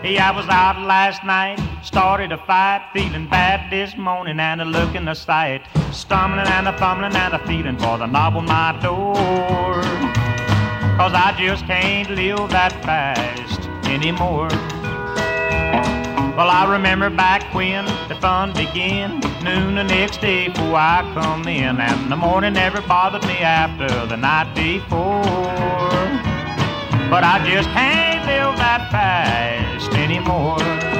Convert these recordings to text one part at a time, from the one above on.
I was out last night, started a fight, feeling bad this morning and a looking a sight, stumbling and a fumbling and a feeling for the knob on my door. 'Cause I just can't live that fast anymore. Well, I remember back when the fun began, noon the next day before I come in, and the morning never bothered me after the night before. But I just can't live that fast anymore.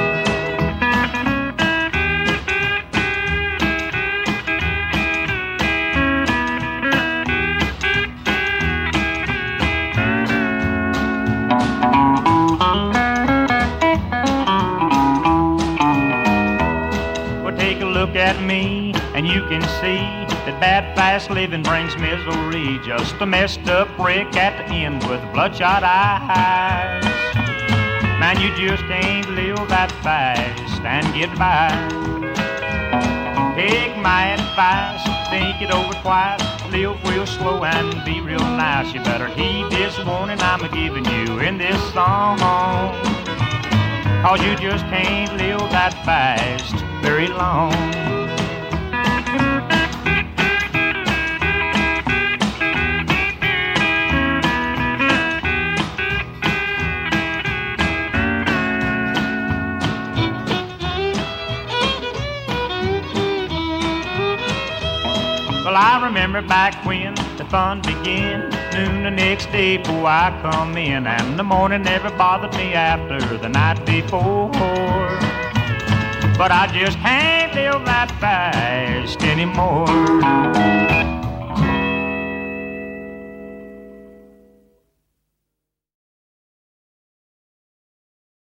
Well, take a look at me, and you can see that bad fast living brings misery. Just a messed up wreck at the end with bloodshot eyes. Man, you just can't live that fast and get by. Take my advice, think it over twice, live real slow and be real nice. You better heed this warning I'm giving you in this song, 'cause you just can't live that fast very long. Well, I remember back when the fun began, noon the next day before I come in, and the morning never bothered me after the night before. But I just can't live that fast anymore.